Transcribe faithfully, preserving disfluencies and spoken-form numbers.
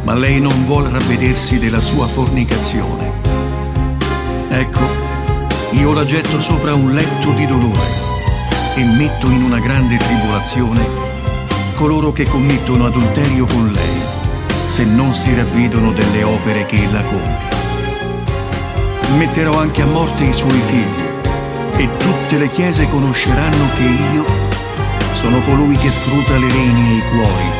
ma lei non vuol ravvedersi della sua fornicazione. Ecco, io la getto sopra un letto di dolore e metto in una grande tribolazione coloro che commettono adulterio con lei, se non si ravvedono delle opere che ella compie. Metterò anche a morte i suoi figli, e tutte le chiese conosceranno che io sono colui che scruta le reni e i cuori,